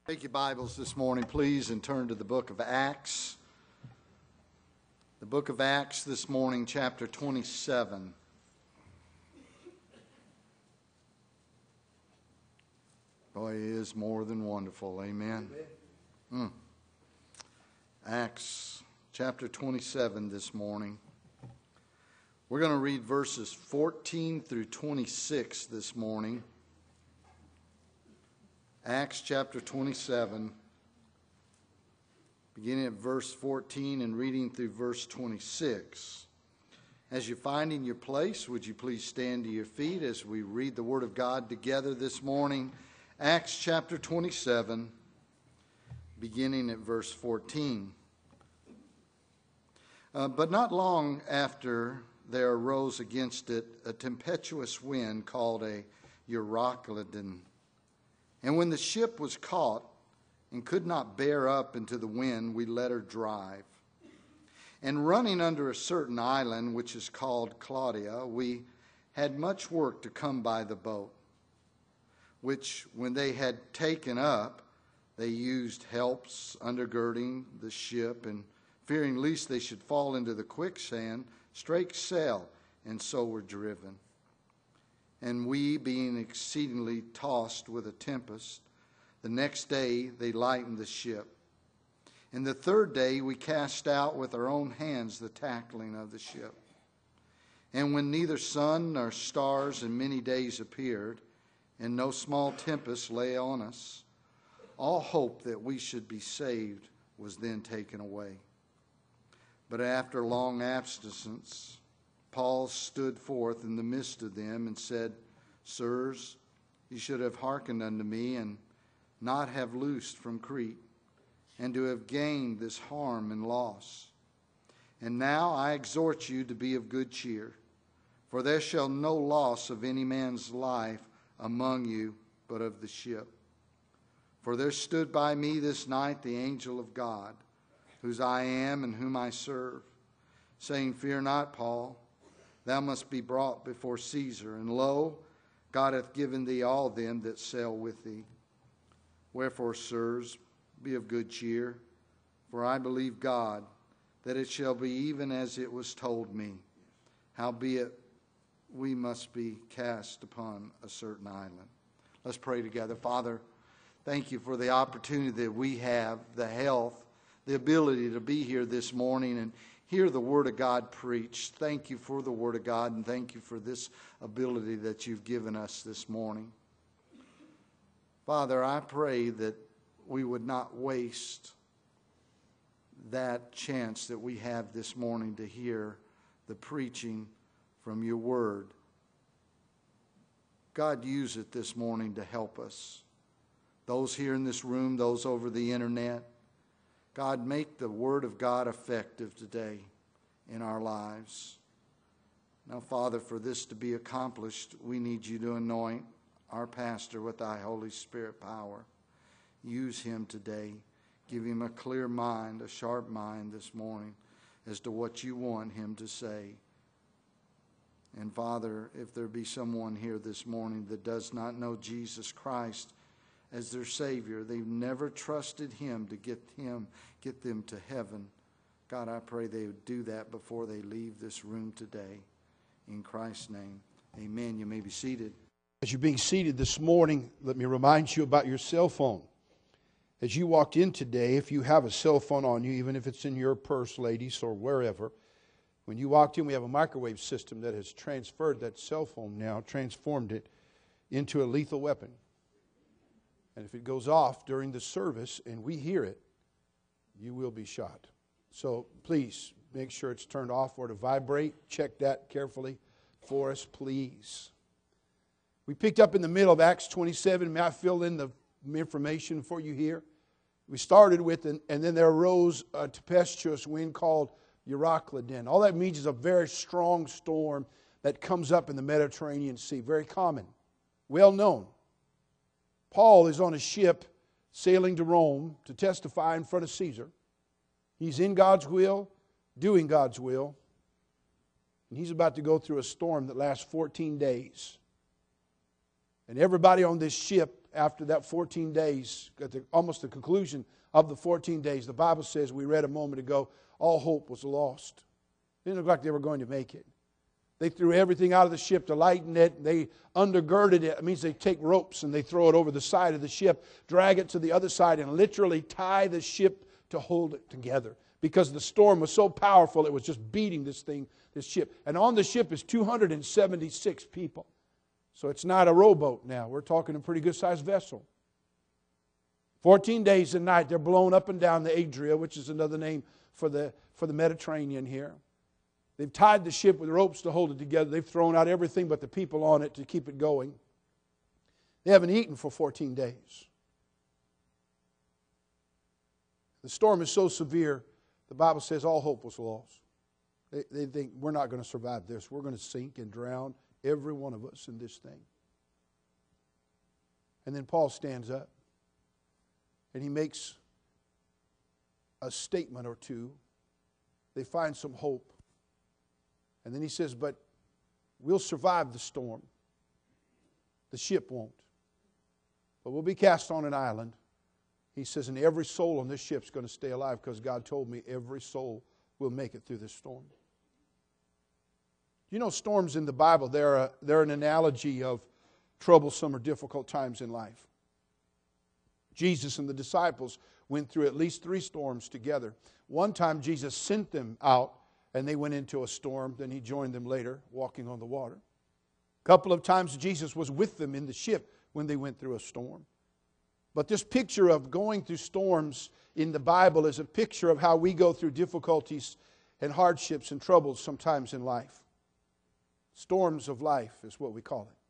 Take your Bibles this morning, please, and turn to the book of Acts. The book of Acts this morning, chapter 27. Boy, he is more than wonderful. Amen. Acts chapter 27 this morning. We're going to read verses 14 through 26 this morning. Acts chapter 27, beginning at verse 14 and reading through verse 26. As you're finding your place, would you please stand to your feet as we read the Word of God together this morning. Acts chapter 27, beginning at verse 14. But not long after there arose against it a tempestuous wind called a Euroclydon. And when the ship was caught and could not bear up into the wind, we let her drive. And running under a certain island, which is called Claudia, we had much work to come by the boat, which when they had taken up, they used helps undergirding the ship, and fearing lest they should fall into the quicksand, strake sail, and so were driven. And we, being exceedingly tossed with a tempest, the next day they lightened the ship. And the third day we cast out with our own hands the tackling of the ship. And when neither sun nor stars in many days appeared, and no small tempest lay on us, all hope that we should be saved was then taken away. But after long abstinence, Paul stood forth in the midst of them and said, Sirs, you should have hearkened unto me and not have loosed from Crete, and to have gained this harm and loss. And now I exhort you to be of good cheer, for there shall no loss of any man's life among you, but of the ship. For there stood by me this night the angel of God, whose I am and whom I serve, saying, Fear not, Paul, thou must be brought before Caesar, and lo, God hath given thee all them that sail with thee. Wherefore, sirs, be of good cheer, for I believe God, that it shall be even as it was told me. Howbeit, we must be cast upon a certain island. Let's pray together. Father, thank you for the opportunity that we have, the health, the ability to be here this morning and hear the Word of God preached. Thank you for the Word of God, and thank you for this ability that you've given us this morning. Father, I pray that we would not waste that chance that we have this morning to hear the preaching from your Word. God, use it this morning to help us. Those here in this room, those over the internet, God, make the Word of God effective today in our lives. Now, Father, for this to be accomplished, we need you to anoint our pastor with thy Holy Spirit power. Use him today. Give him a clear mind, a sharp mind this morning as to what you want him to say. And Father, if there be someone here this morning that does not know Jesus Christ as their Savior, they've never trusted him to get them to heaven, God, I pray they would do that before they leave this room today. In Christ's name, amen. You may be seated. As you're being seated this morning, let me remind you about your cell phone. As you walked in today, if you have a cell phone on you, even if it's in your purse, ladies, or wherever, when you walked in, we have a microwave system that has transferred that cell phone now, transformed it into a lethal weapon. And if it goes off during the service and we hear it, you will be shot. So please make sure it's turned off or to vibrate. Check that carefully for us, please. We picked up in the middle of Acts 27. May I fill in the information for you here? We started with, and then there arose a tempestuous wind called Euroclydon. All that means is a very strong storm that comes up in the Mediterranean Sea. Very common, well known. Paul is on a ship sailing to Rome to testify in front of Caesar. He's in God's will, doing God's will. And he's about to go through a storm that lasts 14 days. And everybody on this ship after that 14 days, at almost the conclusion of the 14 days, the Bible says, we read a moment ago, all hope was lost. It didn't look like they were going to make it. They threw everything out of the ship to lighten it. They undergirded it. It means they take ropes and they throw it over the side of the ship, drag it to the other side, and literally tie the ship to hold it together. Because the storm was so powerful, it was just beating this ship. And on the ship is 276 people. So it's not a rowboat now. We're talking a pretty good-sized vessel. 14 days and night, they're blown up and down the Adria, which is another name for the Mediterranean here. They've tied the ship with ropes to hold it together. They've thrown out everything but the people on it to keep it going. They haven't eaten for 14 days. The storm is so severe, the Bible says all hope was lost. They think, we're not going to survive this. We're going to sink and drown, every one of us, in this thing. And then Paul stands up and he makes a statement or two. They find some hope. And then he says, but we'll survive the storm. The ship won't. But we'll be cast on an island. He says, and every soul on this ship's going to stay alive because God told me every soul will make it through this storm. You know, storms in the Bible, they're an analogy of troublesome or difficult times in life. Jesus and the disciples went through at least 3 storms together. One time Jesus sent them out and they went into a storm. Then he joined them later, walking on the water. A couple of times Jesus was with them in the ship when they went through a storm. But this picture of going through storms in the Bible is a picture of how we go through difficulties and hardships and troubles sometimes in life. Storms of life is what we call it.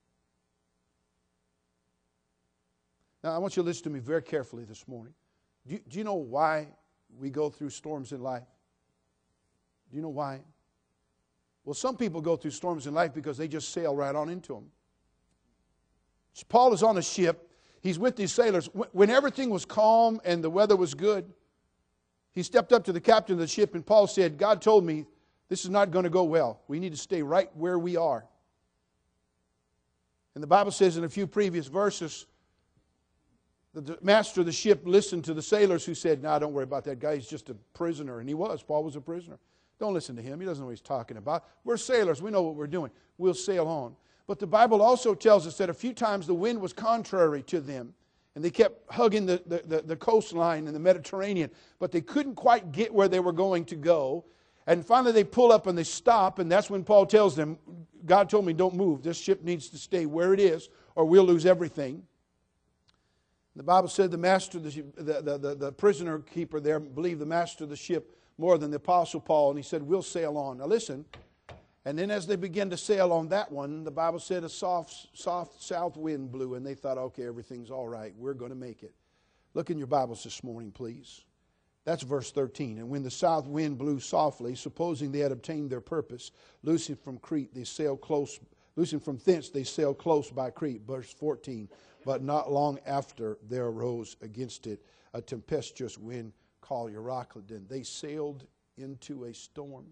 Now, I want you to listen to me very carefully this morning. Do you know why we go through storms in life? Do you know why? Well, some people go through storms in life because they just sail right on into them. Paul is on a ship. He's with these sailors. When everything was calm and the weather was good, he stepped up to the captain of the ship and Paul said, God told me this is not going to go well. We need to stay right where we are. And the Bible says in a few previous verses, the master of the ship listened to the sailors who said, no, don't worry about that guy. He's just a prisoner. And he was. Paul was a prisoner. Don't listen to him. He doesn't know what he's talking about. We're sailors. We know what we're doing. We'll sail on. But the Bible also tells us that a few times the wind was contrary to them. And they kept hugging the coastline in the Mediterranean. But they couldn't quite get where they were going to go. And finally they pull up and they stop. And that's when Paul tells them, God told me don't move. This ship needs to stay where it is or we'll lose everything. The Bible said the master, the prisoner keeper there believed the master of the ship more than the Apostle Paul. And he said, we'll sail on. Now listen. And then as they began to sail on that one, the Bible said a soft south wind blew. And they thought, okay, everything's all right. We're going to make it. Look in your Bibles this morning, please. That's verse 13. And when the south wind blew softly, supposing they had obtained their purpose, loosing from Crete, they sailed close. Loosing from thence, they sailed close by Crete. Verse 14. But not long after there arose against it a tempestuous wind called Euroclydon. They sailed into a storm.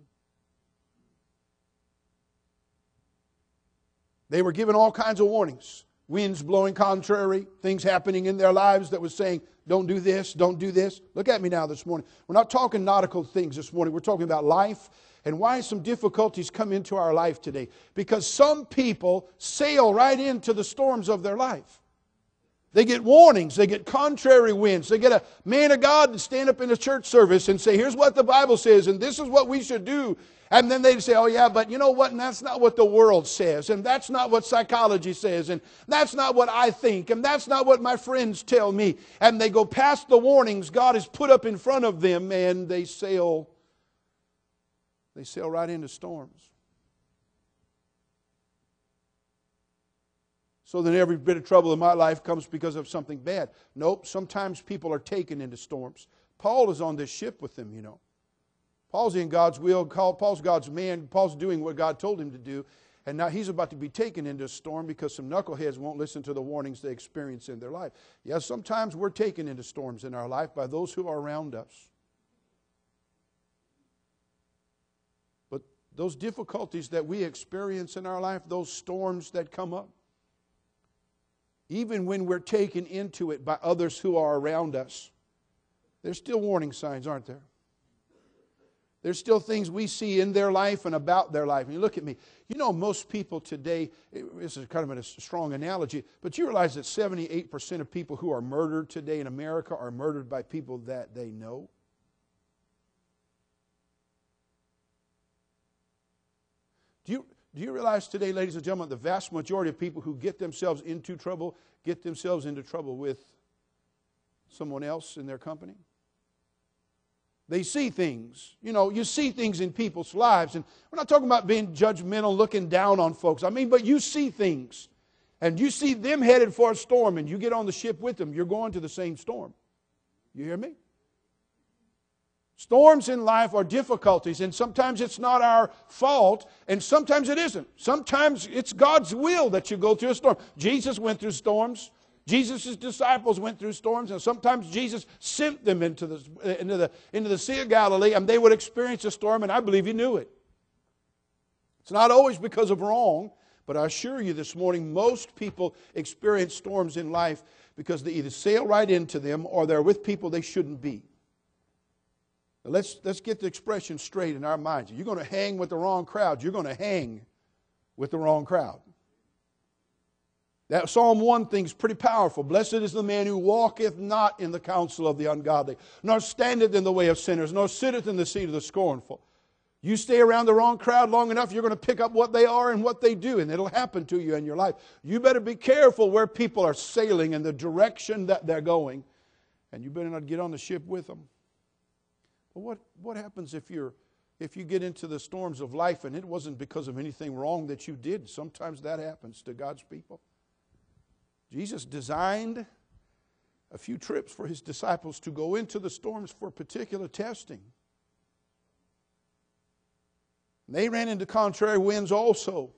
They were given all kinds of warnings. Winds blowing contrary, things happening in their lives that was saying, don't do this, don't do this. Look at me now this morning. We're not talking nautical things this morning. We're talking about life and why some difficulties come into our life today. Because some people sail right into the storms of their life. They get warnings. They get contrary winds. They get a man of God to stand up in a church service and say, here's what the Bible says, and this is what we should do. And then they say, oh yeah, but you know what? And that's not what the world says. And that's not what psychology says. And that's not what I think. And that's not what my friends tell me. And they go past the warnings God has put up in front of them, and they sail right into storms. So then every bit of trouble in my life comes because of something bad. Nope, sometimes people are taken into storms. Paul is on this ship with them, you know. Paul's in God's will. Paul's God's man. Paul's doing what God told him to do. And now he's about to be taken into a storm because some knuckleheads won't listen to the warnings they experience in their life. Yes, sometimes we're taken into storms in our life by those who are around us. But those difficulties that we experience in our life, those storms that come up, even when we're taken into it by others who are around us, there's still warning signs, aren't there? There's still things we see in their life and about their life. And you look at me. You know, most people today, this is kind of a strong analogy, but you realize that 78% of people who are murdered today in America are murdered by people that they know? Do you realize today, ladies and gentlemen, the vast majority of people who get themselves into trouble with someone else in their company? They see things. You know, you see things in people's lives. And we're not talking about being judgmental, looking down on folks. I mean, but you see things. And you see them headed for a storm, and you get on the ship with them. You're going to the same storm. You hear me? Storms in life are difficulties, and sometimes it's not our fault, and sometimes it isn't. Sometimes it's God's will that you go through a storm. Jesus went through storms. Jesus' disciples went through storms, and sometimes Jesus sent them into the Sea of Galilee, and they would experience a storm, and I believe He knew it. It's not always because of wrong, but I assure you this morning, most people experience storms in life because they either sail right into them or they're with people they shouldn't be. Now let's get the expression straight in our minds. You're going to hang with the wrong crowd. You're going to hang with the wrong crowd. That Psalm 1 thing is pretty powerful. Blessed is the man who walketh not in the counsel of the ungodly, nor standeth in the way of sinners, nor sitteth in the seat of the scornful. You stay around the wrong crowd long enough, you're going to pick up what they are and what they do, and it'll happen to you in your life. You better be careful where people are sailing and the direction that they're going, and you better not get on the ship with them. But what happens if you get into the storms of life and it wasn't because of anything wrong that you did? Sometimes that happens to God's people. Jesus designed a few trips for His disciples to go into the storms for particular testing. They ran into contrary winds also.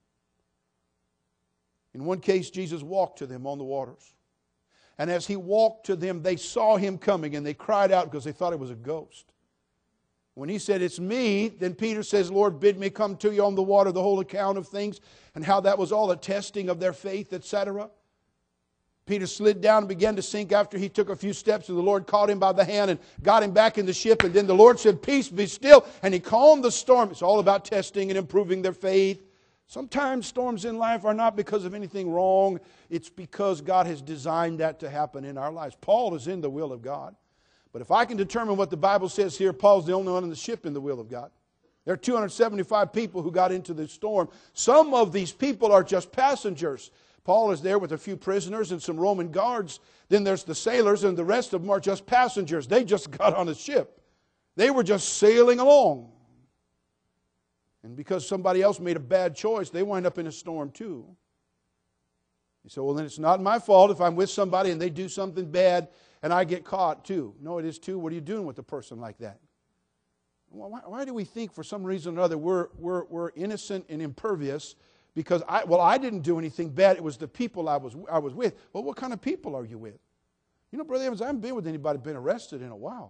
In one case, Jesus walked to them on the waters. And as He walked to them, they saw Him coming and they cried out because they thought it was a ghost. When He said, "It's me," then Peter says, "Lord, bid me come to you on the water," the whole account of things and how that was all a testing of their faith, etc. Peter slid down and began to sink after he took a few steps, and the Lord caught him by the hand and got him back in the ship. And then the Lord said, "Peace, be still," and He calmed the storm. It's all about testing and improving their faith. Sometimes storms in life are not because of anything wrong. It's because God has designed that to happen in our lives. Paul is in the will of God. But if I can determine what the Bible says here, Paul's the only one on the ship in the will of God. There are 275 people who got into the storm. Some of these people are just passengers. Paul is there with a few prisoners and some Roman guards. Then there's the sailors, and the rest of them are just passengers. They just got on a ship. They were just sailing along. And because somebody else made a bad choice, they wind up in a storm too. You say, "Well, then it's not my fault if I'm with somebody and they do something bad and I get caught too." No, it is too. What are you doing with a person like that? Why do we think for some reason or another we're innocent and impervious? Because I didn't do anything bad. It was the people I was with. Well, what kind of people are you with? You know, Brother Evans, I haven't been with anybody been arrested in a while.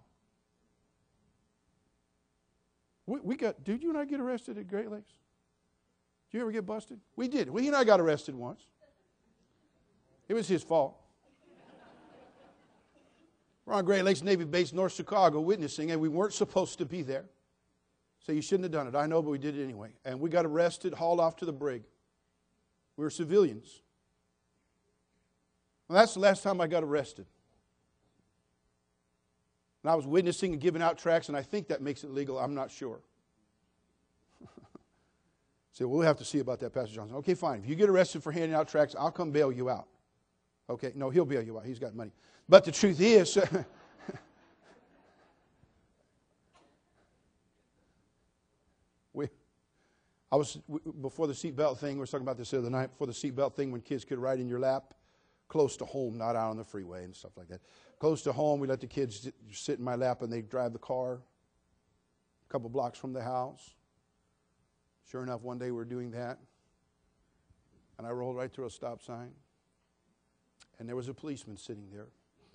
Did you and I get arrested at Great Lakes? Did you ever get busted? We did. He and I got arrested once. It was his fault. We're on Great Lakes Navy Base, North Chicago, witnessing, and we weren't supposed to be there. So you shouldn't have done it. I know, but we did it anyway. And we got arrested, hauled off to the brig. We were civilians. Well, that's the last time I got arrested. And I was witnessing and giving out tracts, and I think that makes it legal. I'm not sure. So we'll have to see about that, Pastor Johnson. Okay, fine. If you get arrested for handing out tracts, I'll come bail you out. Okay, no, he'll bail you out. He's got money. But the truth is, before the seatbelt thing, we were talking about this the other night, before the seatbelt thing when kids could ride in your lap, close to home, not out on the freeway and stuff like that. Close to home, we let the kids sit in my lap and they'd drive the car a couple blocks from the house. Sure enough, one day we were doing that, and I rolled right through a stop sign, and there was a policeman sitting there.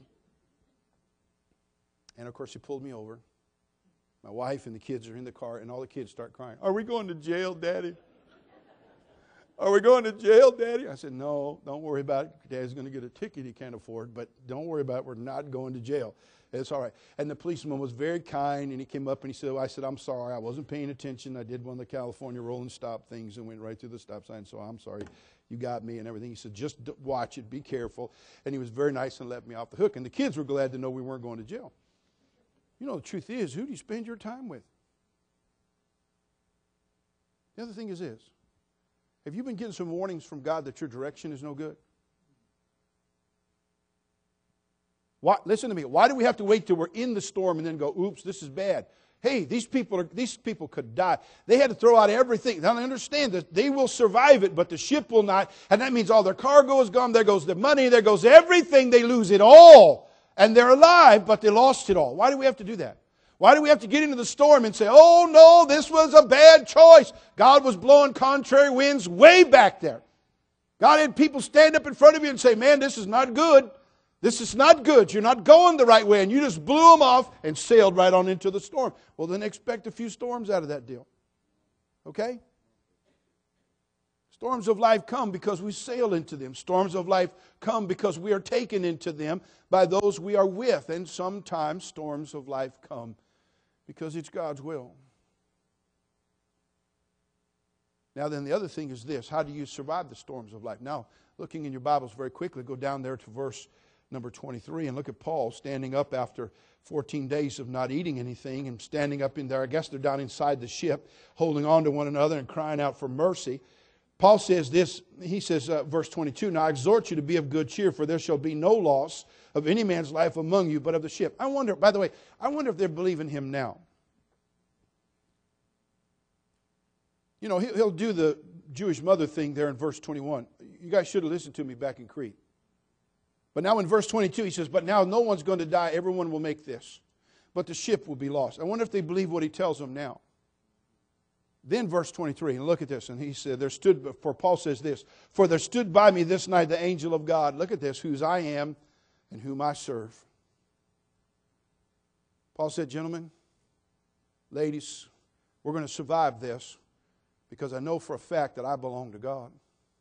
And of course, he pulled me over. My wife and the kids are in the car, and all the kids start crying. "Are we going to jail, Daddy? Are we going to jail, Daddy? I said, no, don't worry about it. Dad's going to get a ticket he can't afford, but don't worry about it. We're not going to jail. It's all right. And the policeman was very kind, and he came up and he said, I said, I'm sorry. I wasn't paying attention. I did one of the California roll and stop things and went right through the stop sign, so I'm sorry. You got me and everything. He said, just watch it. Be careful. And he was very nice and let me off the hook. And the kids were glad to know we weren't going to jail. You know, the truth is, who do you spend your time with? The other thing is this. Have you been getting some warnings from God that your direction is no good? Listen to me. Why do we have to wait till we're in the storm and then go, oops, this is bad? Hey, these people could die. They had to throw out everything. Now, I understand that they will survive it, but the ship will not. And that means all their cargo is gone. There goes their money. There goes everything. They lose it all. And they're alive, but they lost it all. Why do we have to do that? Why do we have to get into the storm and say, oh no, this was a bad choice? God was blowing contrary winds way back there. God had people stand up in front of you and say, man, this is not good. This is not good. You're not going the right way. And you just blew them off and sailed right on into the storm. Well, then expect a few storms out of that deal. Okay? Storms of life come because we sail into them. Storms of life come because we are taken into them by those we are with. And sometimes storms of life come because it's God's will. Now then, the other thing is this. How do you survive the storms of life? Now, looking in your Bibles very quickly, go down there to verse number 23 and look at Paul standing up after 14 days of not eating anything and standing up in there. I guess they're down inside the ship, holding on to one another and crying out for mercy. Paul says this, he says, verse 22, now I exhort you to be of good cheer, for there shall be no loss of any man's life among you, but of the ship. I wonder, by the way, if they're believing him now. You know, he'll do the Jewish mother thing there in verse 21. You guys should have listened to me back in Crete. But now in verse 22, he says, but now no one's going to die, everyone will make this. But the ship will be lost. I wonder if they believe what he tells them now. Then verse 23, and look at this. And he said, for Paul says this, for there stood by me this night the angel of God. Look at this, whose I am and whom I serve. Paul said, gentlemen, ladies, we're going to survive this because I know for a fact that I belong to God.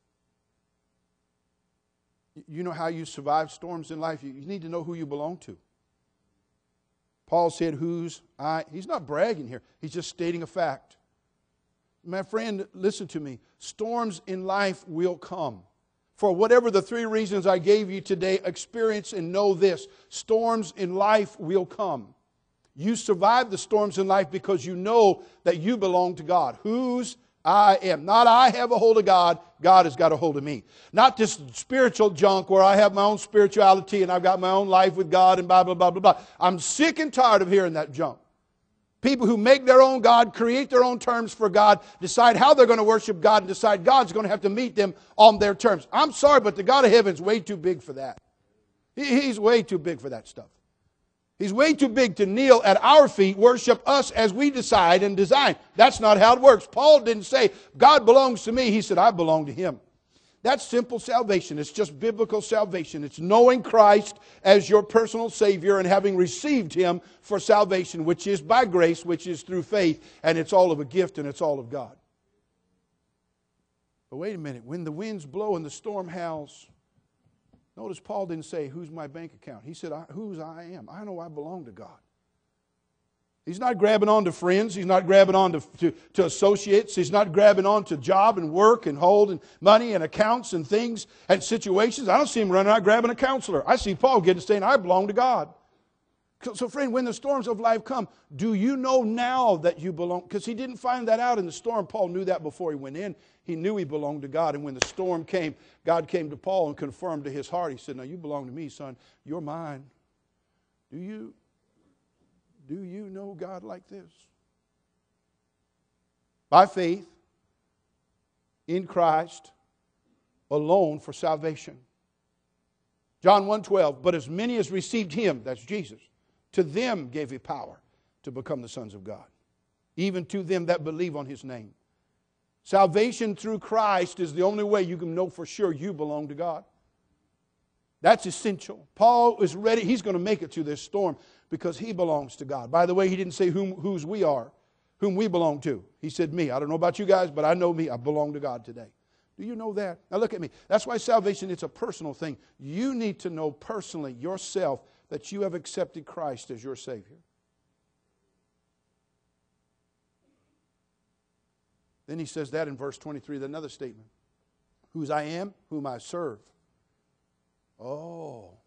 You know how you survive storms in life? You need to know who you belong to. Paul said, he's not bragging here. He's just stating a fact. My friend, listen to me. Storms in life will come. For whatever the three reasons I gave you today, experience and know this. Storms in life will come. You survive the storms in life because you know that you belong to God. Whose I am. Not I have a hold of God. God has got a hold of me. Not this spiritual junk where I have my own spirituality and I've got my own life with God and blah, blah, blah, blah, blah. I'm sick and tired of hearing that junk. People who make their own God, create their own terms for God, decide how they're going to worship God, and decide God's going to have to meet them on their terms. I'm sorry, but the God of heaven is way too big for that. He's way too big for that stuff. He's way too big to kneel at our feet, worship us as we decide and design. That's not how it works. Paul didn't say, God belongs to me. He said, I belong to Him. That's simple salvation. It's just biblical salvation. It's knowing Christ as your personal Savior and having received Him for salvation, which is by grace, which is through faith, and it's all of a gift and it's all of God. But wait a minute. When the winds blow and the storm howls, notice Paul didn't say, who's my bank account? He said, whose I am. I know I belong to God. He's not grabbing on to friends. He's not grabbing on to associates. He's not grabbing on to job and work and hold and money and accounts and things and situations. I don't see him running out grabbing a counselor. I see Paul getting saying, I belong to God. So friend, when the storms of life come, do you know now that you belong? Because he didn't find that out in the storm. Paul knew that before he went in. He knew he belonged to God. And when the storm came, God came to Paul and confirmed to his heart. He said, now you belong to me, son. You're mine. Do you know God like this? By faith, in Christ, alone for salvation. John 1:12, but as many as received Him, that's Jesus, to them gave He power to become the sons of God, even to them that believe on His name. Salvation through Christ is the only way you can know for sure you belong to God. That's essential. Paul is ready. He's going to make it through this storm because he belongs to God. By the way, he didn't say whose we are, whom we belong to. He said me. I don't know about you guys, but I know me. I belong to God today. Do you know that? Now look at me. That's why salvation, it's a personal thing. You need to know personally yourself that you have accepted Christ as your Savior. Then he says that in verse 23, another statement. Whose I am, whom I serve. Oh.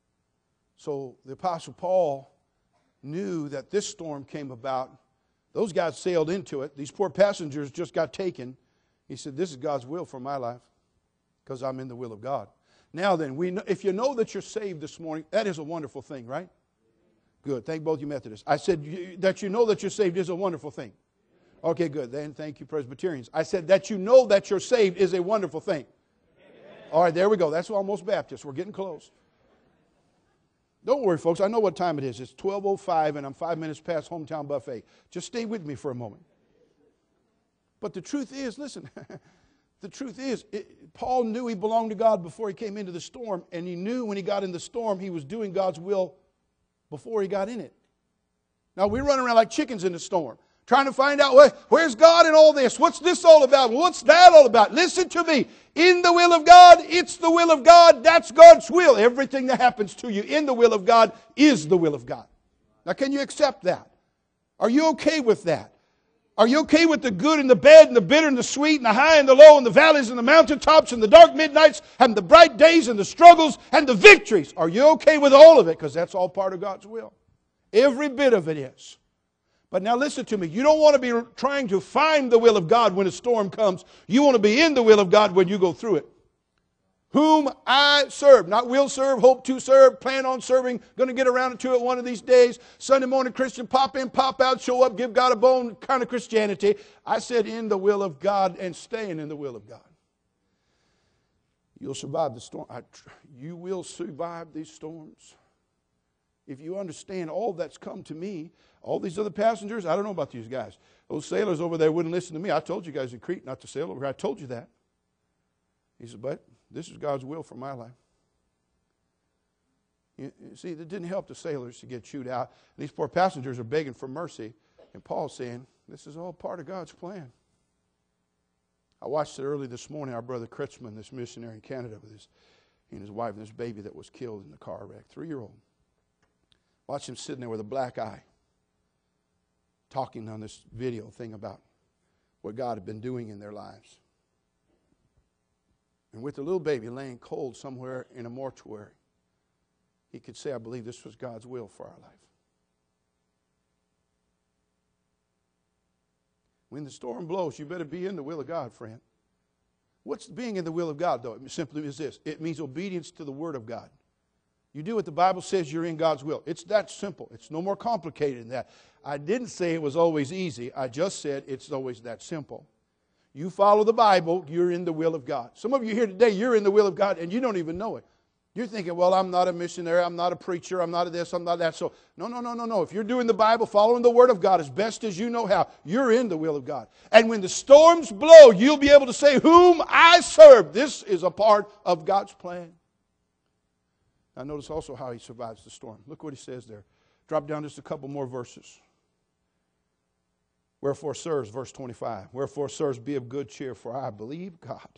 So the Apostle Paul knew that this storm came about. Those guys sailed into it. These poor passengers just got taken. He said, this is God's will for my life because I'm in the will of God. Now then, if you know that you're saved this morning, that is a wonderful thing, right? Good. Thank both you Methodists. I said that you know that you're saved is a wonderful thing. Okay, good. Then thank you Presbyterians. I said that you know that you're saved is a wonderful thing. All right, there we go. That's almost Baptist. We're getting close. Don't worry, folks. I know what time it is. It's 12:05 and I'm 5 minutes past hometown buffet. Just stay with me for a moment. But the truth is, listen, the truth is, Paul knew he belonged to God before he came into the storm, and he knew when he got in the storm he was doing God's will before he got in it. Now, we run around like chickens in the storm, trying to find out, where's God in all this? What's this all about? What's that all about? Listen to me. In the will of God, it's the will of God. That's God's will. Everything that happens to you in the will of God is the will of God. Now, can you accept that? Are you okay with that? Are you okay with the good and the bad and the bitter and the sweet and the high and the low and the valleys and the mountaintops and the dark midnights and the bright days and the struggles and the victories? Are you okay with all of it? Because that's all part of God's will. Every bit of it is. But now listen to me. You don't want to be trying to find the will of God when a storm comes. You want to be in the will of God when you go through it. Whom I serve. Not will serve, hope to serve, plan on serving, going to get around to it one of these days. Sunday morning Christian, pop in, pop out, show up, give God a bone kind of Christianity. I said in the will of God and staying in the will of God. You'll survive the storm. You will survive these storms. If you understand all that's come to me, all these other passengers, I don't know about these guys. Those sailors over there wouldn't listen to me. I told you guys in Crete not to sail over here. I told you that. He said, but this is God's will for my life. You see, it didn't help the sailors to get chewed out. These poor passengers are begging for mercy. And Paul's saying, this is all part of God's plan. I watched it early this morning. Our brother Kritzman, this missionary in Canada, with his wife and his baby that was killed in the car wreck, 3-year-old. Watched him sitting there with a black eye, talking on this video thing about what God had been doing in their lives. And with the little baby laying cold somewhere in a mortuary, he could say, I believe this was God's will for our life. When the storm blows, you better be in the will of God, friend. What's being in the will of God, though? It simply is this. It means obedience to the Word of God. You do what the Bible says, you're in God's will. It's that simple. It's no more complicated than that. I didn't say it was always easy. I just said it's always that simple. You follow the Bible, you're in the will of God. Some of you here today, you're in the will of God, and you don't even know it. You're thinking, well, I'm not a missionary, I'm not a preacher, I'm not a this, I'm not that. So, no. If you're doing the Bible, following the Word of God as best as you know how, you're in the will of God. And when the storms blow, you'll be able to say, whom I serve. This is a part of God's plan. Now, notice also how he survives the storm. Look what he says there. Drop down just a couple more verses. Wherefore, sirs, verse 25. Wherefore, sirs, be of good cheer, for I believe God.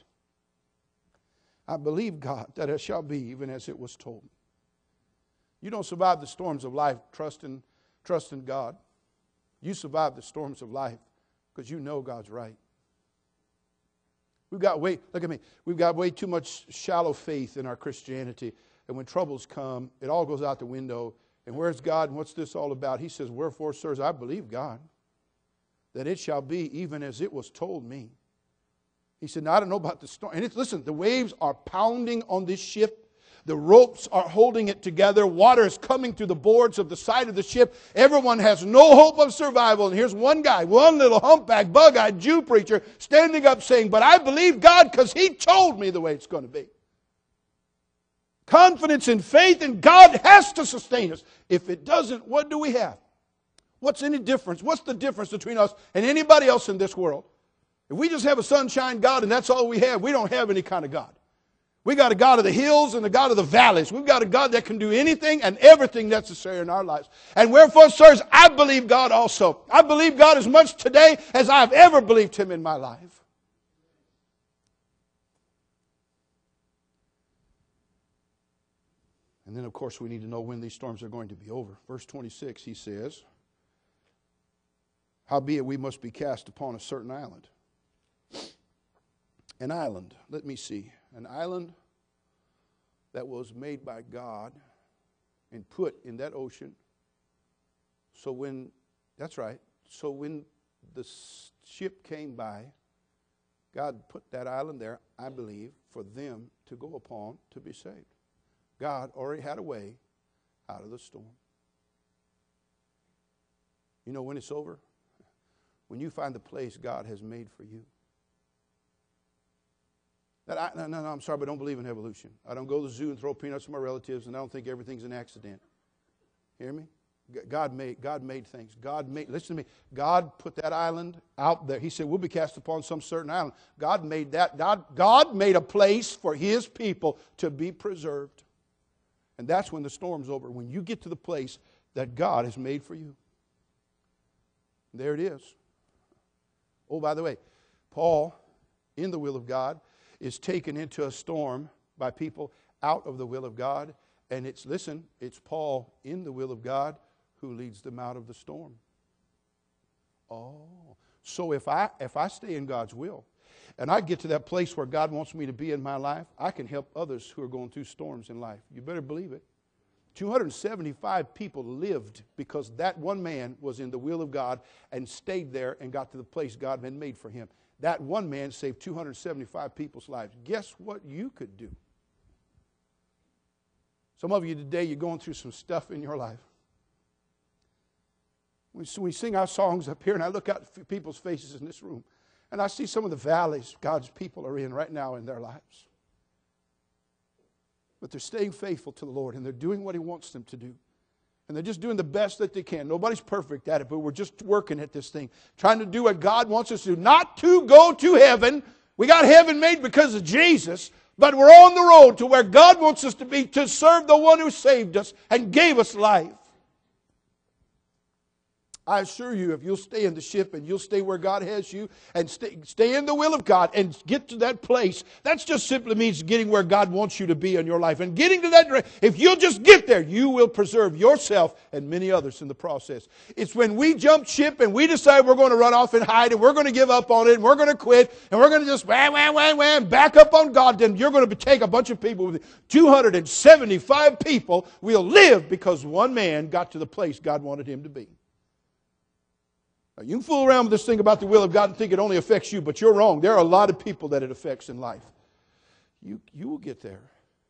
I believe God that it shall be even as it was told me. You don't survive the storms of life trusting God. You survive the storms of life because you know God's right. We've got way too much shallow faith in our Christianity. And when troubles come, it all goes out the window. And where's God and what's this all about? He says, wherefore, sirs, I believe God, that it shall be even as it was told me. He said, now I don't know about the storm. And listen, the waves are pounding on this ship. The ropes are holding it together. Water is coming through the boards of the side of the ship. Everyone has no hope of survival. And here's one guy, one little humpback, bug-eyed Jew preacher, standing up saying, but I believe God because He told me the way it's going to be. Confidence and faith in God has to sustain us. If it doesn't, what do we have? What's any difference? What's the difference between us and anybody else in this world? If we just have a sunshine God and that's all we have, we don't have any kind of God. We got a God of the hills and a God of the valleys. We've got a God that can do anything and everything necessary in our lives. And wherefore, sirs, I believe God also. I believe God as much today as I've ever believed Him in my life. And then, of course, we need to know when these storms are going to be over. Verse 26, he says, howbeit we must be cast upon a certain island. An island, let me see, an island that was made by God and put in that ocean. So when, that's right, so when the ship came by, God put that island there, I believe, for them to go upon to be saved. God already had a way out of the storm. You know when it's over? When you find the place God has made for you. No, I'm sorry, but I don't believe in evolution. I don't go to the zoo and throw peanuts at my relatives, and I don't think everything's an accident. Hear me? God made things. Listen to me. God put that island out there. He said, we'll be cast upon some certain island. God made that. God made a place for His people to be preserved. And that's when the storm's over, when you get to the place that God has made for you. There it is. Oh, by the way, Paul, in the will of God, is taken into a storm by people out of the will of God. And it's Paul in the will of God who leads them out of the storm. Oh, so if I stay in God's will, and I get to that place where God wants me to be in my life, I can help others who are going through storms in life. You better believe it. 275 people lived because that one man was in the will of God and stayed there and got to the place God had made for him. That one man saved 275 people's lives. Guess what you could do? Some of you today, you're going through some stuff in your life. We sing our songs up here, and I look out at people's faces in this room, and I see some of the valleys God's people are in right now in their lives. But they're staying faithful to the Lord, and they're doing what He wants them to do. And they're just doing the best that they can. Nobody's perfect at it, but we're just working at this thing, trying to do what God wants us to do. Not to go to heaven. We got heaven made because of Jesus, but we're on the road to where God wants us to be, to serve the one who saved us and gave us life. I assure you, if you'll stay in the ship and you'll stay where God has you and stay in the will of God and get to that place, that just simply means getting where God wants you to be in your life. And getting to that, if you'll just get there, you will preserve yourself and many others in the process. It's when we jump ship and we decide we're going to run off and hide and we're going to give up on it and we're going to quit and we're going to just back up on God, then you're going to take a bunch of people. 275 people will live because one man got to the place God wanted him to be. Now, you can fool around with this thing about the will of God and think it only affects you, but you're wrong. There are a lot of people that it affects in life. You will get there.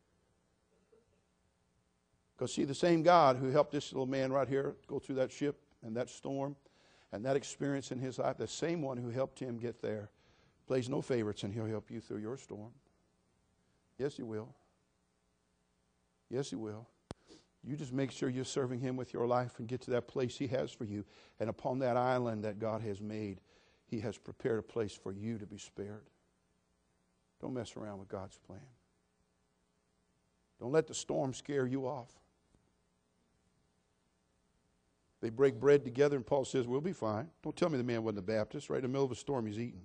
Because see, the same God who helped this little man right here go through that ship and that storm and that experience in his life, the same one who helped him get there, plays no favorites, and He'll help you through your storm. Yes, He will. Yes, He will. You just make sure you're serving Him with your life and get to that place He has for you. And upon that island that God has made, He has prepared a place for you to be spared. Don't mess around with God's plan. Don't let the storm scare you off. They break bread together and Paul says, we'll be fine. Don't tell me the man wasn't a Baptist. Right in the middle of a storm, he's eating.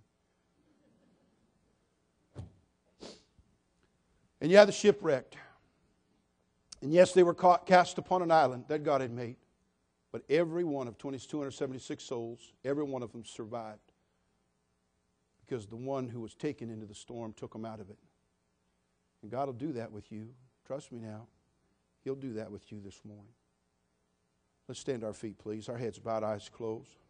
And the ship wrecked. And yes, they were cast upon an island that God had made. But every one of 276 souls, every one of them survived. Because the one who was taken into the storm took them out of it. And God will do that with you. Trust me now. He'll do that with you this morning. Let's stand to our feet, please. Our heads bowed, eyes closed.